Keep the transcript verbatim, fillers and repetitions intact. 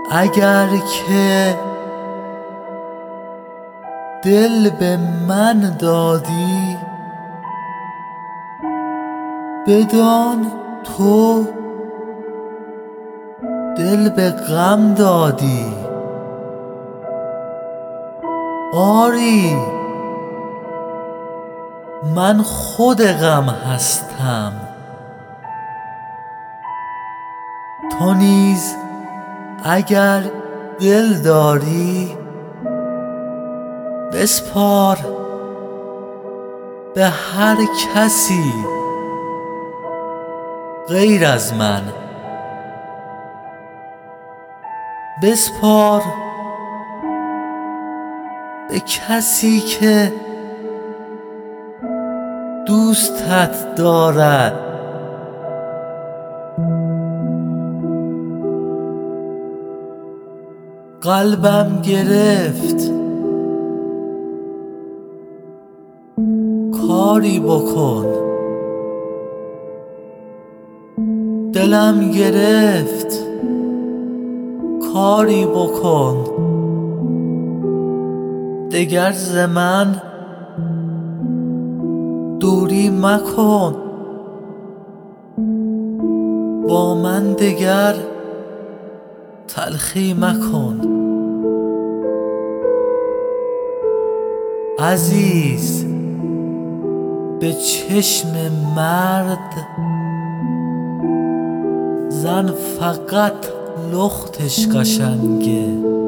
اگر که دل به من دادی، بدان تو دل به غم دادی. آری من خود غم هستم، تو نیز اگر دل داری، بسپار به هر کسی غیر از من. بسپار به کسی که دوستت دارد. قلبم گرفت، کاری بکن. دلم گرفت، کاری بکن. دگر ز من دوری مکن، با من دگر تلخی مکن. عزیز به چشم مرد زن فقط لختش قشنگه.